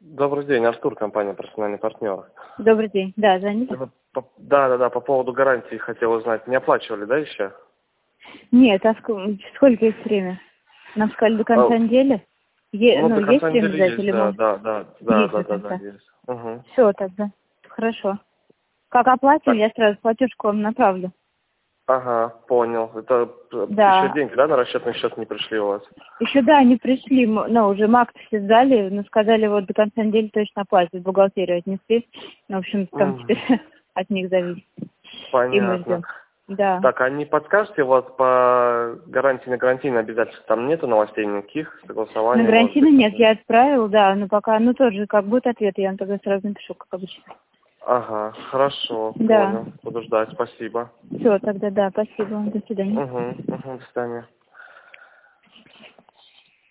Добрый день, Артур, компания «Персональный партнер». Добрый день. Да, звоните. Да, по поводу гарантии хотел узнать. Не оплачивали, да, еще? Нет, а сколько есть время? Нам сказали до конца недели? До Есть конца время недели ждать есть, или да, можно? Есть до да, конца. есть. Угу. Все тогда. Хорошо. Как оплатим, Так, я сразу платежку вам направлю. ага, понял. Это еще Да. деньги, да, на расчетный счет не пришли у вас? Еще да, они пришли, уже МАК все сдали, но сказали вот до конца недели точно оплатят. В бухгалтерию отнесли. В общем, там теперь от них зависит. И мы Понятно. ждем. Да. Так, а не подскажете, у вас по гарантии на гарантийные обязательства там нету новостей никаких, согласований, На может гарантийный быть? нет, я отправила, да, но пока, тоже как будет ответ, я вам тогда сразу напишу, как обычно. Ага, хорошо, Да. понял. Буду ждать, спасибо. Все, тогда да, спасибо. До свидания. До свидания.